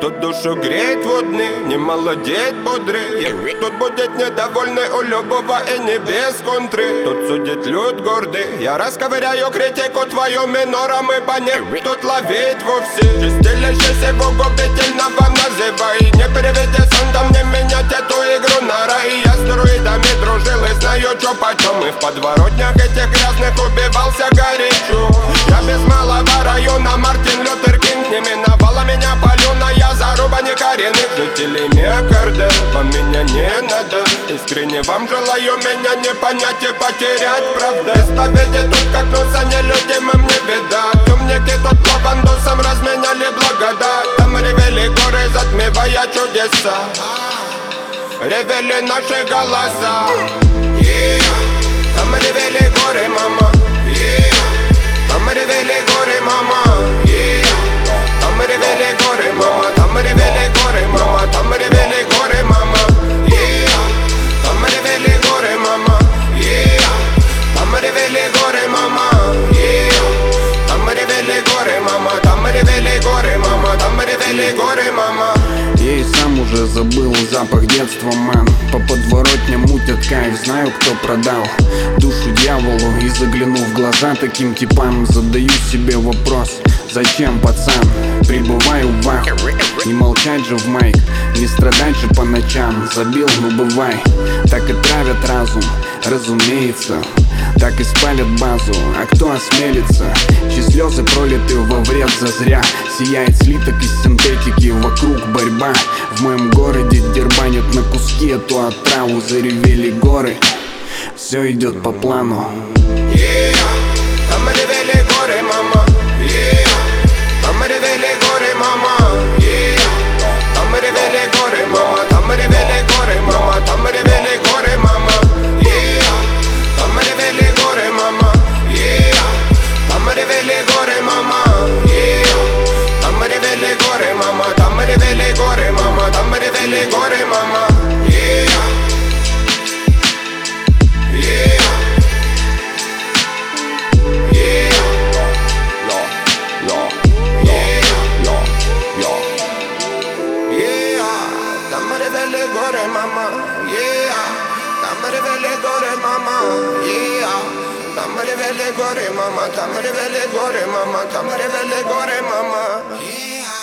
Тут душу греет водный, не молодеет бодрый. Тут будет недовольный у любого и не без контры. Тут судит люд гордый, я расковыряю критику твою минором, ибо не тут ловить вовсе. Чистилище его губительного называй. Не переведи сандом, не менять эту игру на рай. Я с друидами дружил и знаю, чё почем. И в подворотнях этих грязных убивался горячо. Я без малого района Мартин Лютер Кинг. Не миновала меня палюная заруба некоренных жителей Миокарда. Вам меня не надо, искренне вам желаю меня не понять и потерять, правда. Исповеди тут как носа нелюдимым не беда. Темники тут лавандусом разменяли благодать. Там ревели горы, затмевая чудеса. Ревели наши голоса. Там ревели горы, мама. Там ревели горы, мама. Там ревели горы, мама. Там ревели горы, мама. Там ревели горы, мама. Там ревели горы, мама. Там ревели горы, мама. Там ревели горы, мама. Там ревели горы, мама. Там ревели горы, мама. Я и сам уже забыл запах детства, мэн. По подворотням мутят кайф, знаю, кто продал душу дьяволу. И заглянув в глаза таким типам, задаю себе вопрос: зачем, пацан? Прибываю в аху, не молчать же в майк, не страдать же по ночам. Забил, ну бывай, так и травят разум, разумеется. Так и спалят базу, а кто осмелится? Чьи слезы пролиты во вред зазря. Сияет слиток из синтетики, вокруг борьба. В моем городе дербанят на куски эту отраву. Заревели горы, все идет по плану. Там ревели горы, мама. Там ревели горы, мама. Там ревели горы, мама. Там ревели горы, мама. Там ревели горы, мама. Там ревели горы, мама. Там ревели горы, мама. Там ревели горы, мама. Там ревели горы, мама. Там ревели горы, мама. Там ревели горы, мама. Там ревели горы, мама. Там ревели горы, мама. Там ревели горы, мама. Там ревели горы, мама.